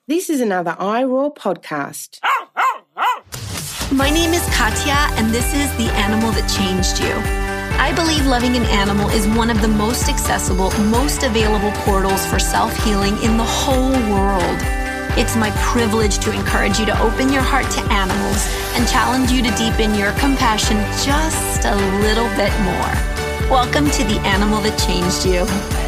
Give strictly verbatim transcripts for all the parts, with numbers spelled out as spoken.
This is another iRoar podcast. My name is Katya, and this is The Animal That Changed You. I believe loving an animal is one of the most accessible, most available portals for self-healing in the whole world. It's my privilege to encourage you to open your heart to animals and challenge you to deepen your compassion just a little bit more. Welcome to The Animal That Changed You.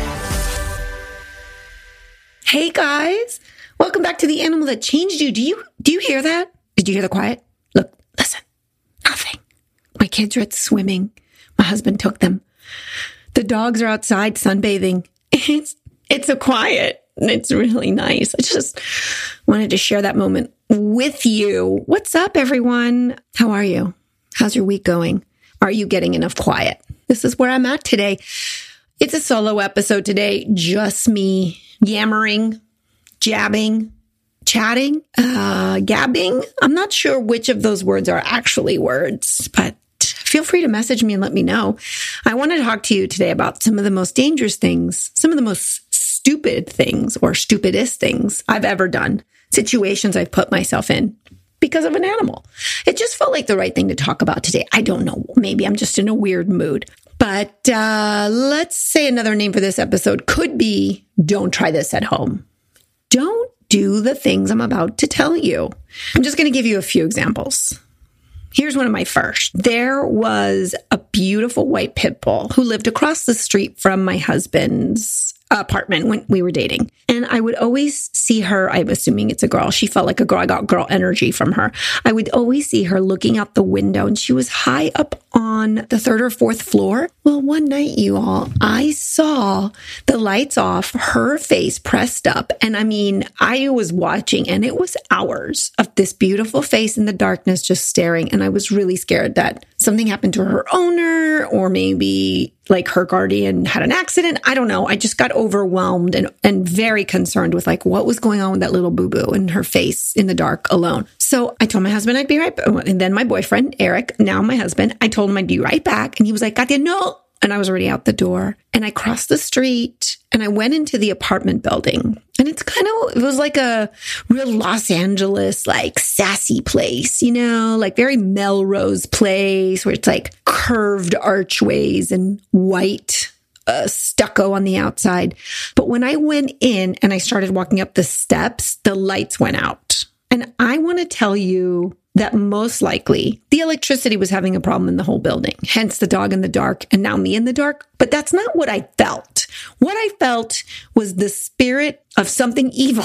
Hey guys, welcome back to The Animal That Changed You. Do you do you hear that? Did you hear the quiet? Look, listen, nothing. My kids are at swimming. My husband took them. The dogs are outside sunbathing. It's it's so quiet. It's really nice. I just wanted to share that moment with you. What's up, everyone? How are you? How's your week going? Are you getting enough quiet? This is where I'm at today. It's a solo episode today. Just me yammering, jabbing, chatting, uh, gabbing. I'm not sure which of those words are actually words, but feel free to message me and let me know. I want to talk to you today about some of the most dangerous things, some of the most stupid things or stupidest things I've ever done, situations I've put myself in because of an animal. It just felt like the right thing to talk about today. I don't know. Maybe I'm just in a weird mood. But uh, let's say another name for this episode could be, don't try this at home. Don't do the things I'm about to tell you. I'm just going to give you a few examples. Here's one of my first. There was a beautiful white pit bull who lived across the street from my husband's apartment when we were dating. And I would always see her, I'm assuming it's a girl. She felt like a girl. I got girl energy from her. I would always see her looking out the window, and she was high up on the third or fourth floor. Well, one night, you all, I saw the lights off, her face pressed up. And I mean, I was watching, and it was hours of this beautiful face in the darkness just staring. And I was really scared that something happened to her owner, or maybe like her guardian had an accident. I don't know. I just got overwhelmed and, and very concerned with like what was going on with that little boo-boo and her face in the dark alone. So I told my husband I'd be right back. And then my boyfriend, Eric, now my husband, I told him I'd be right back. And he was like, Katya, no. And I was already out the door. And I crossed the street and I went into the apartment building. And it's kind of, it was like a real Los Angeles, like sassy place, you know, like very Melrose place where it's like curved archways and white uh, stucco on the outside. But when I went in and I started walking up the steps, the lights went out. And I want to tell you that most likely the electricity was having a problem in the whole building, hence the dog in the dark and now me in the dark. But that's not what I felt. What I felt was the spirit of something evil.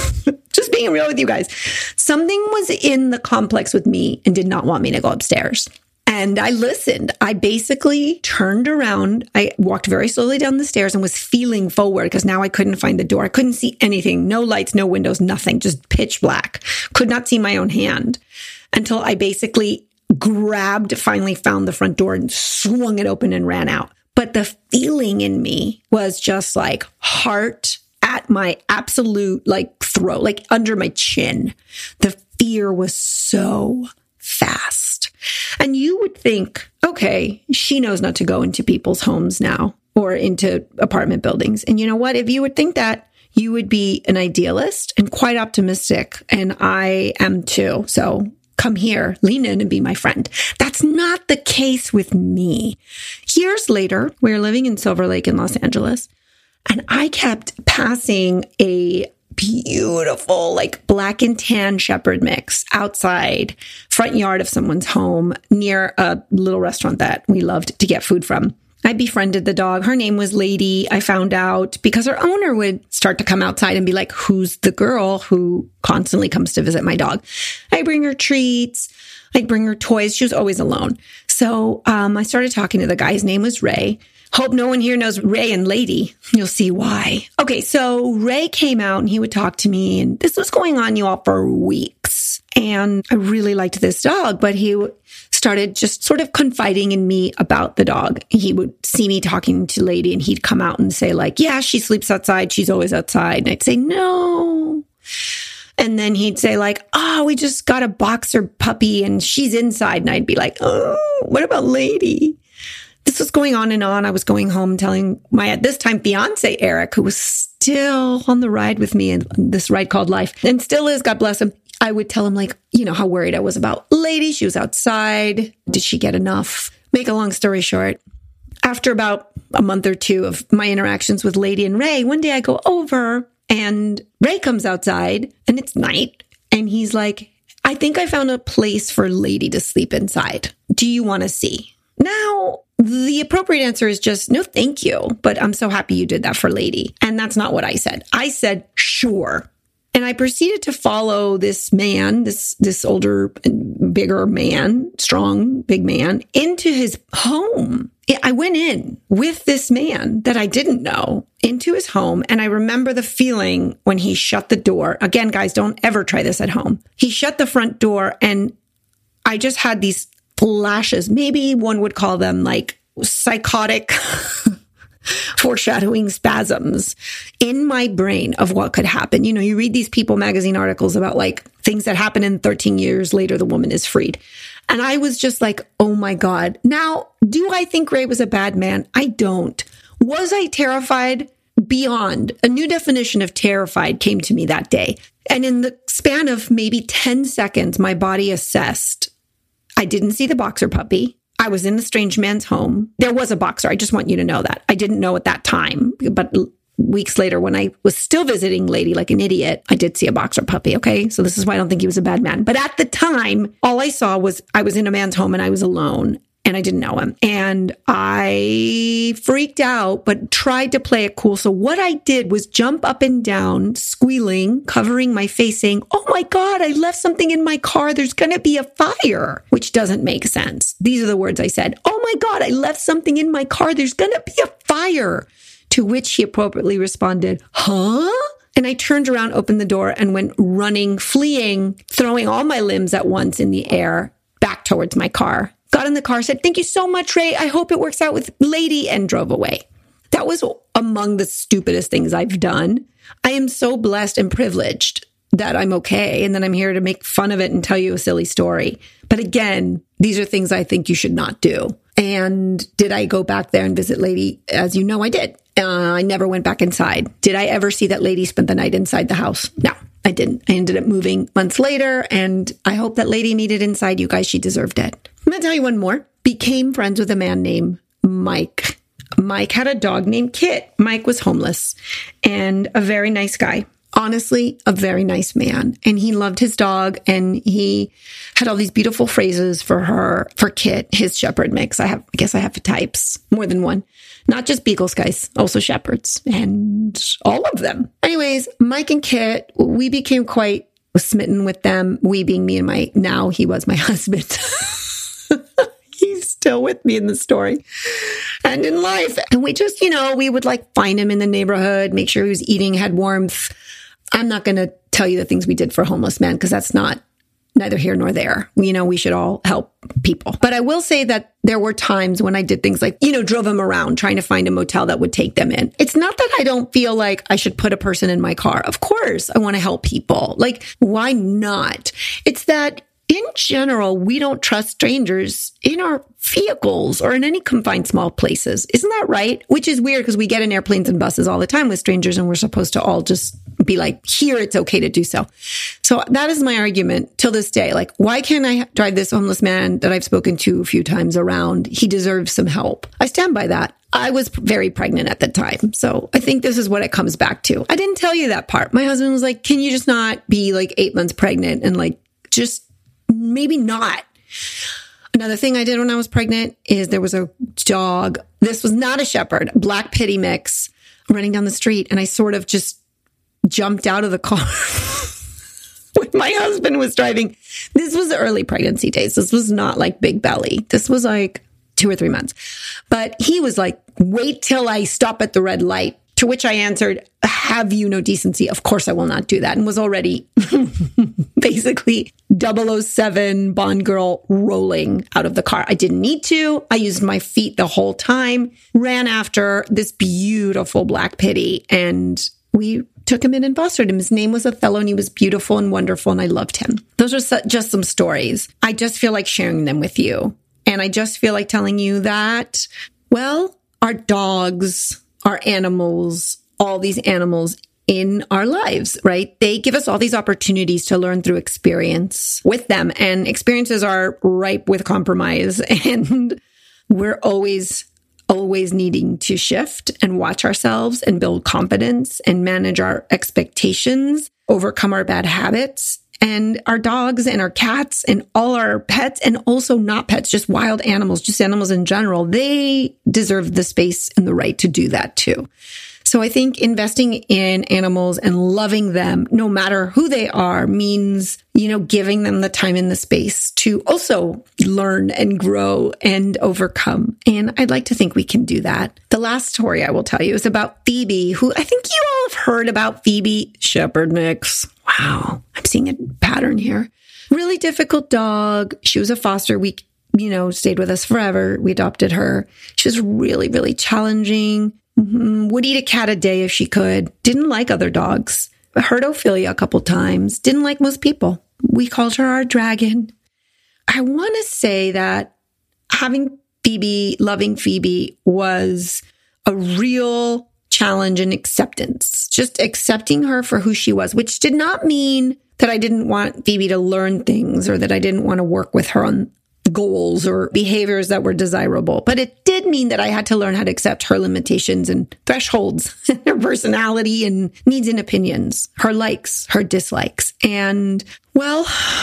Just being real with you guys. Something was in the complex with me and did not want me to go upstairs. And I listened. I basically turned around. I walked very slowly down the stairs and was feeling forward because now I couldn't find the door. I couldn't see anything. No lights, no windows, nothing. Just pitch black. Could not see my own hand until I basically grabbed, finally found the front door and swung it open and ran out. But the feeling in me was just like heart at my absolute like throat, like under my chin. The fear was so fast. And you would think, okay, she knows not to go into people's homes now or into apartment buildings. And you know what? If you would think that, you would be an idealist and quite optimistic. And I am too. So come here, lean in and be my friend. That's not the case with me. Years later, we were living in Silver Lake in Los Angeles, and I kept passing a beautiful, like black and tan shepherd mix outside front yard of someone's home near a little restaurant that we loved to get food from. I befriended the dog. Her name was Lady. I found out because her owner would start to come outside and be like, who's the girl who constantly comes to visit my dog? I bring her treats. I'd bring her toys. She was always alone. So um, I started talking to the guy. His name was Ray. Hope no one here knows Ray and Lady. You'll see why. Okay, so Ray came out and he would talk to me. And this was going on, you all, for weeks. And I really liked this dog, but he started just sort of confiding in me about the dog. He would see me talking to Lady and he'd come out and say like, yeah, she sleeps outside. She's always outside. And I'd say, no. And then he'd say like, oh, we just got a boxer puppy and she's inside. And I'd be like, oh, what about Lady? this was going on and on. I was going home telling my, at this time, fiance, Eric, who was still on the ride with me in this ride called life and still is, God bless him. I would tell him, like, you know, how worried I was about Lady. She was outside. Did she get enough? Make a long story short, after about a month or two of my interactions with Lady and Ray, one day I go over and Ray comes outside and it's night. And he's like, I think I found a place for Lady to sleep inside. Do you want to see? Now, the appropriate answer is just, no, thank you. But I'm so happy you did that for Lady. And that's not what I said. I said, sure. And I proceeded to follow this man, this, this older, bigger man, strong, big man, into his home. I went in with this man that I didn't know into his home. And I remember the feeling when he shut the door. Again, guys, don't ever try this at home. He shut the front door and I just had these flashes. Maybe one would call them like psychotic foreshadowing spasms in my brain of what could happen. You know, you read these People magazine articles about like things that happen in thirteen years later, the woman is freed. And I was just like, oh my God. Now, do I think Ray was a bad man? I don't. Was I terrified? Beyond. A new definition of terrified came to me that day. And in the span of maybe ten seconds, my body assessed. I didn't see the boxer puppy. I was in the strange man's home. There was a boxer. I just want you to know that. I didn't know at that time, but weeks later when I was still visiting Lady like an idiot, I did see a boxer puppy. Okay. So this is why I don't think he was a bad man. But at the time, all I saw was I was in a man's home and I was alone and I didn't know him. And I freaked out, but tried to play it cool. So what I did was jump up and down, squealing, covering my face, saying, oh my God, I left something in my car. There's going to be a fire, which doesn't make sense. These are the words I said. Oh my God, I left something in my car. There's going to be a fire. To which he appropriately responded, huh? And I turned around, opened the door, and went running, fleeing, throwing all my limbs at once in the air back towards my car. Got in the car, said, thank you so much, Ray. I hope it works out with Lady, and drove away. That was among the stupidest things I've done. I am so blessed and privileged that I'm okay. And then I'm here to make fun of it and tell you a silly story. But again, these are things I think you should not do. And did I go back there and visit Lady? As you know, I did. Uh, I never went back inside. Did I ever see that Lady spent the night inside the house? No, I didn't. I ended up moving months later, and I hope that Lady made it inside. You guys, she deserved it. I'm going to tell you one more. Became friends with a man named Mike. Mike had a dog named Kit. Mike was homeless and a very nice guy. Honestly, a very nice man. And he loved his dog, and he had all these beautiful phrases for her, for Kit, his shepherd mix. I have, I guess I have types, more than one. Not just beagles, guys, also shepherds, and all of them. Anyways, Mike and Kit, we became quite smitten with them. We being me and my, now he was my husband. He's still with me in the story and in life. And we just, you know, we would like find him in the neighborhood, make sure he was eating, had warmth. I'm not going to tell you the things we did for homeless men, because that's not neither here nor there. You know, we should all help people. But I will say that there were times when I did things like, you know, drove them around trying to find a motel that would take them in. It's not that I don't feel like I should put a person in my car. Of course, I want to help people. Like, why not? It's that in general, we don't trust strangers in our vehicles or in any confined small places. Isn't that right? Which is weird, because we get in airplanes and buses all the time with strangers, and we're supposed to all just be like, here, it's okay to do so. So that is my argument till this day. Like, why can't I drive this homeless man that I've spoken to a few times around? He deserves some help. I stand by that. I was very pregnant at the time. So I think this is what it comes back to. I didn't tell you that part. My husband was like, can you just not be like eight months pregnant and like, just maybe not. Another thing I did when I was pregnant is there was a dog. This was not a shepherd, black pitty mix running down the street. And I sort of just jumped out of the car when my husband was driving. This was the early pregnancy days. This was not like big belly. This was like two or three months. But he was like, wait till I stop at the red light. To which I answered, have you no decency? Of course I will not do that. And was already basically double oh seven Bond girl rolling out of the car. I didn't need to. I used my feet the whole time, ran after this beautiful black pitty, and we took him in and fostered him. His name was Othello, and he was beautiful and wonderful, and I loved him. Those are just some stories. I just feel like sharing them with you. And I just feel like telling you that Well, our dogs, our animals, all these animals in our lives, right? They give us all these opportunities to learn through experience with them. And experiences are ripe with compromise. And we're always, always needing to shift and watch ourselves and build confidence and manage our expectations, overcome our bad habits. And our dogs and our cats and all our pets, and also not pets, just wild animals, just animals in general, they deserve the space and the right to do that too. So I think investing in animals and loving them, no matter who they are, means, you know, giving them the time and the space to also learn and grow and overcome. And I'd like to think we can do that. The last story I will tell you is about Phoebe, who I think you all have heard about. Phoebe Shepherd Mix. Wow, I'm seeing a pattern here. Really difficult dog. She was a foster. We, you know, stayed with us forever. We adopted her. She was really, really challenging. Mm-hmm. Would eat a cat a day if she could. Didn't like other dogs. Heard Ophelia a couple times. Didn't like most people. We called her our dragon. I want to say that having Phoebe, loving Phoebe, was a real challenge and acceptance. Just accepting her for who she was, which did not mean that I didn't want Phoebe to learn things or that I didn't want to work with her on goals or behaviors that were desirable. But it did mean that I had to learn how to accept her limitations and thresholds, her personality and needs and opinions, her likes, her dislikes. And, well,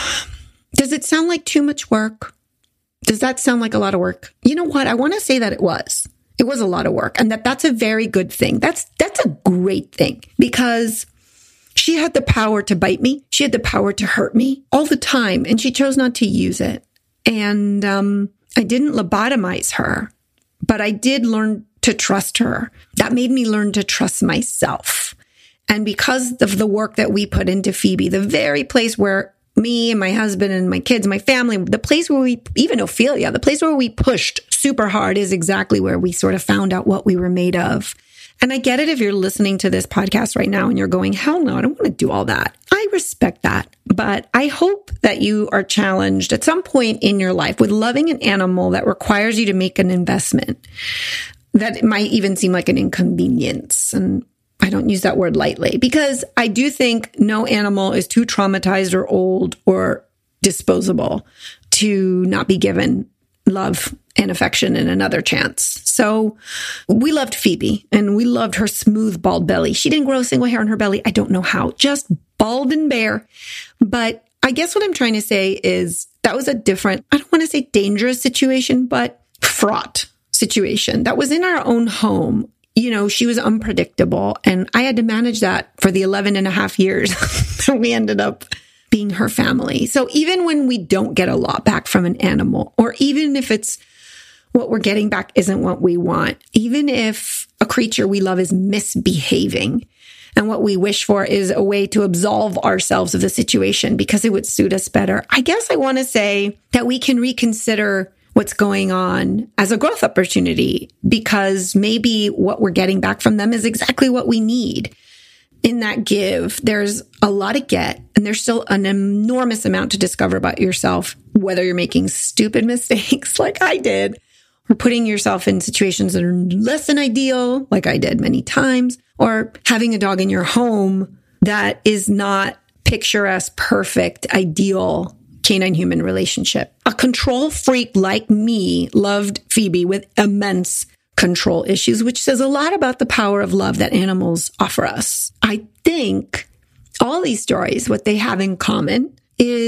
does it sound like too much work? Does that sound like a lot of work? You know what? I want to say that it was. It was a lot of work, and that that's a very good thing. That's that's a great thing, because she had the power to bite me. She had the power to hurt me all the time, and she chose not to use it. And um, I didn't lobotomize her, but I did learn to trust her. That made me learn to trust myself. And because of the work that we put into Phoebe, the very place where me and my husband and my kids, my family, the place where we, even Ophelia, the place where we pushed super hard is exactly where we sort of found out what we were made of. And I get it if you're listening to this podcast right now and you're going, hell no, I don't want to do all that. I respect that. But I hope that you are challenged at some point in your life with loving an animal that requires you to make an investment that might even seem like an inconvenience. And I don't use that word lightly, because I do think no animal is too traumatized or old or disposable to not be given love and affection and another chance. So we loved Phoebe, and we loved her smooth, bald belly. She didn't grow a single hair on her belly. I don't know how, just bald and bare. But I guess what I'm trying to say is that was a different, I don't want to say dangerous situation, but fraught situation that was in our own home. You know, she was unpredictable, and I had to manage that for the eleven and a half years that we ended up being her family. So even when we don't get a lot back from an animal, or even if it's what we're getting back isn't what we want, even if a creature we love is misbehaving, and what we wish for is a way to absolve ourselves of the situation because it would suit us better, I guess I want to say that we can reconsider what's going on as a growth opportunity, because maybe what we're getting back from them is exactly what we need. In that give, there's a lot to get, and there's still an enormous amount to discover about yourself, whether you're making stupid mistakes like I did, or putting yourself in situations that are less than ideal, like I did many times, or having a dog in your home that is not picturesque, perfect, ideal canine-human relationship. A control freak like me loved Phoebe with immense control issues, which says a lot about the power of love that animals offer us. I think all these stories, what they have in common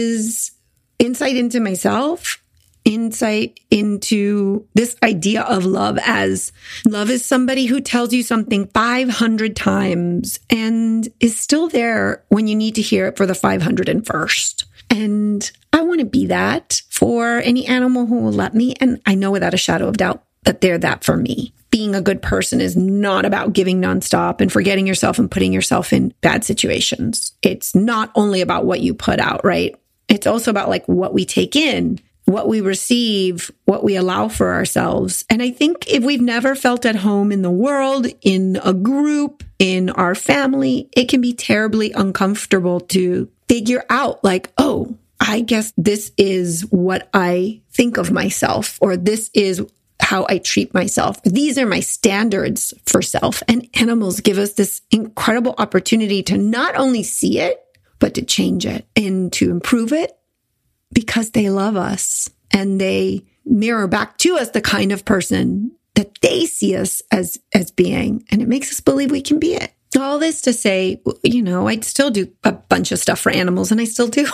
is insight into myself, insight into this idea of love as love is somebody who tells you something five hundred times and is still there when you need to hear it for the five hundred first. And I want to be that for any animal who will let me. And I know without a shadow of doubt that they're that for me. Being a good person is not about giving nonstop and forgetting yourself and putting yourself in bad situations. It's not only about what you put out, right? It's also about like what we take in, what we receive, what we allow for ourselves. And I think if we've never felt at home in the world, in a group, in our family, it can be terribly uncomfortable to figure out like, oh, I guess this is what I think of myself, or this is how I treat myself. These are my standards for self. And animals give us this incredible opportunity to not only see it, but to change it and to improve it because they love us and they mirror back to us the kind of person that they see us as, as being. And it makes us believe we can be it. All this to say, you know, I still do a bunch of stuff for animals, and I still do.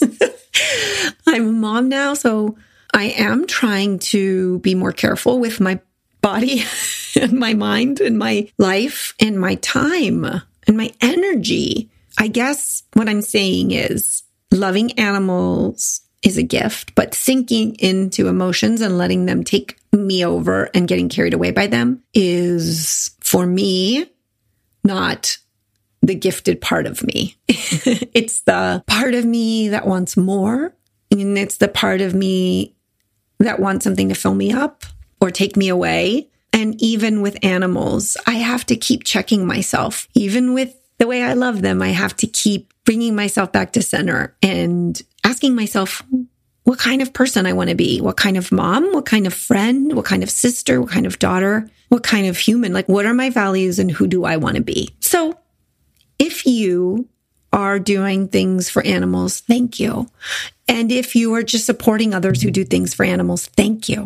I'm a mom now, so I am trying to be more careful with my body and my mind and my life and my time and my energy. I guess what I'm saying is loving animals is a gift, but sinking into emotions and letting them take me over and getting carried away by them is, for me, not the gifted part of me. It's the part of me that wants more. And it's the part of me that wants something to fill me up or take me away. And even with animals, I have to keep checking myself. Even with the way I love them, I have to keep bringing myself back to center and asking myself what kind of person I want to be, what kind of mom, what kind of friend, what kind of sister, what kind of daughter, what kind of human, like what are my values and who do I want to be? So if you are doing things for animals, thank you. And if you are just supporting others who do things for animals, thank you.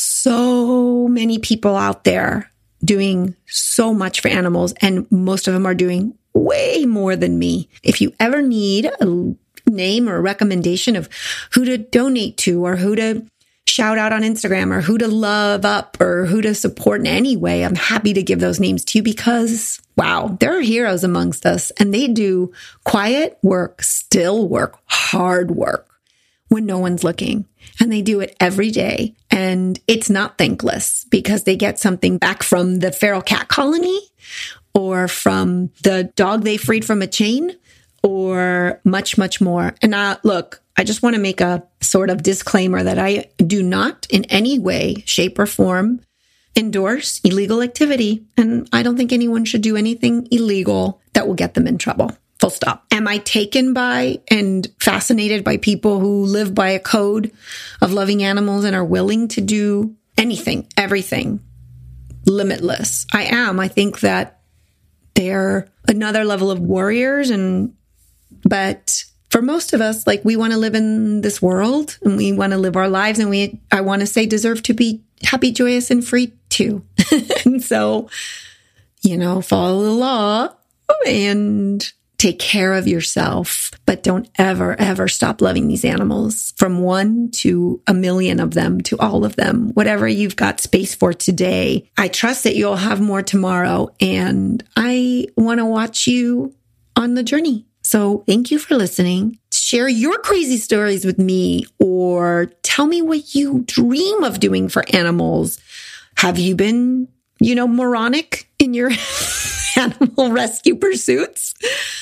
So many people out there doing so much for animals, and most of them are doing way more than me. If you ever need a name or a recommendation of who to donate to or who to shout out on Instagram or who to love up or who to support in any way, I'm happy to give those names to you because, wow, there are heroes amongst us and they do quiet work, still work, hard work when no one's looking. And they do it every day. And it's not thankless because they get something back from the feral cat colony or from the dog they freed from a chain or much, much more. And uh, look, I just want to make a sort of disclaimer that I do not in any way, shape, or form endorse illegal activity. And I don't think anyone should do anything illegal that will get them in trouble. Full stop. Am I taken by and fascinated by people who live by a code of loving animals and are willing to do anything, everything, limitless? I am. I think that they're another level of warriors. And, but for most of us, like we want to live in this world and we want to live our lives and we, I want to say, deserve to be happy, joyous, and free too. And so, you know, follow the law and take care of yourself, but don't ever, ever stop loving these animals from one to a million of them to all of them, whatever you've got space for today. I trust that you'll have more tomorrow and I want to watch you on the journey. So thank you for listening. Share your crazy stories with me or tell me what you dream of doing for animals. Have you been, you know, moronic in your animal rescue pursuits?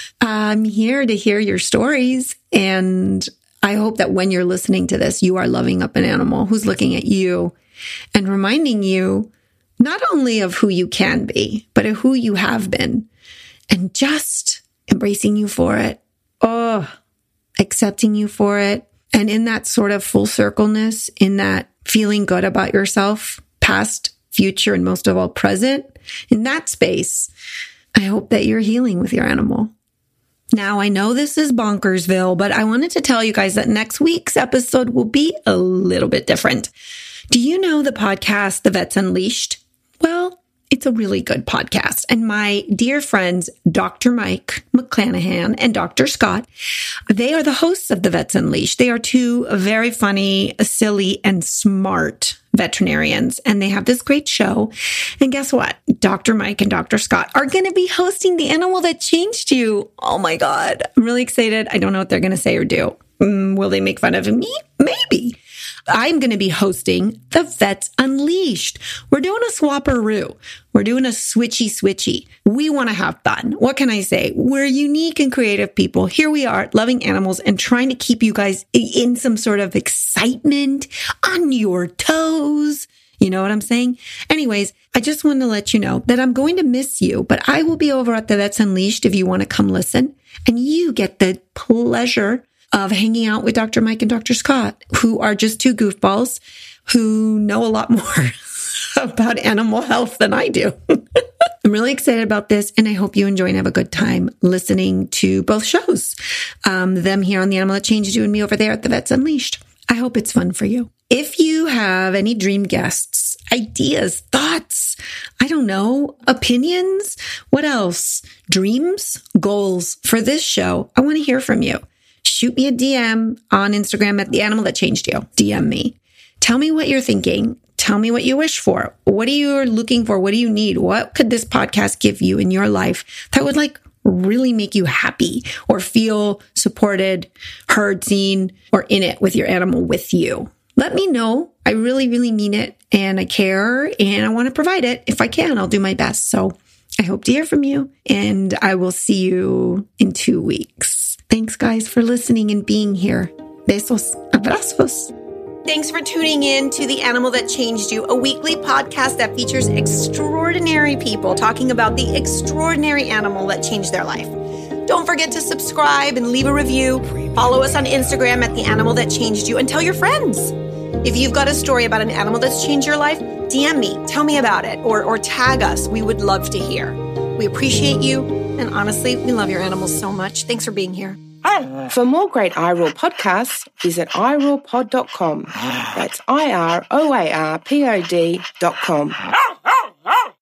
I'm here to hear your stories. And I hope that when you're listening to this, you are loving up an animal who's looking at you and reminding you not only of who you can be, but of who you have been and just embracing you for it. Oh, accepting you for it. And in that sort of full circleness, in that feeling good about yourself, past, future, and most of all present, in that space, I hope that you're healing with your animal. Now, I know this is Bonkersville, but I wanted to tell you guys that next week's episode will be a little bit different. Do you know the podcast, The Vets Unleashed? Well, it's a really good podcast. And my dear friends, Doctor Mike McClanahan and Doctor Scott, they are the hosts of The Vets Unleashed. They are two very funny, silly, and smart veterinarians. And they have this great show. And guess what? Doctor Mike and Doctor Scott are going to be hosting The Animal That Changed You. Oh my God. I'm really excited. I don't know what they're going to say or do. Mm, will they make fun of me? Maybe. I'm going to be hosting The Vets Unleashed. We're doing a swapperoo. We're doing a switchy switchy. We want to have fun. What can I say? We're unique and creative people. Here we are, loving animals and trying to keep you guys in some sort of excitement, on your toes. You know what I'm saying? Anyways, I just wanted to let you know that I'm going to miss you, but I will be over at The Vets Unleashed if you want to come listen. And you get the pleasure of hanging out with Doctor Mike and Doctor Scott, who are just two goofballs who know a lot more about animal health than I do. I'm really excited about this, and I hope you enjoy and have a good time listening to both shows. Um, them here on The Animal That Changed You and me over there at The Vets Unleashed. I hope it's fun for you. If you have any dream guests, ideas, thoughts, I don't know, opinions, what else? Dreams, goals for this show, I want to hear from you. Shoot me a D M on Instagram at The Animal That Changed You. D M me. Tell me what you're thinking. Tell me what you wish for. What are you looking for? What do you need? What could this podcast give you in your life that would like really make you happy or feel supported, heard, seen, or in it with your animal with you? Let me know. I really, really mean it, and I care, and I want to provide it. If I can, I'll do my best. So I hope to hear from you, and I will see you in two weeks. Thanks, guys, for listening and being here. Besos. Abrazos. Thanks for tuning in to The Animal That Changed You, a weekly podcast that features extraordinary people talking about the extraordinary animal that changed their life. Don't forget to subscribe and leave a review. Follow us on Instagram at The Animal That Changed You, and tell your friends. If you've got a story about an animal that's changed your life, D M me, tell me about it, or, or tag us. We would love to hear. We appreciate you, and honestly, we love your animals so much. Thanks for being here. For more great I R O A R podcasts, visit i roar pod dot com. That's I R O A R P O D dot com.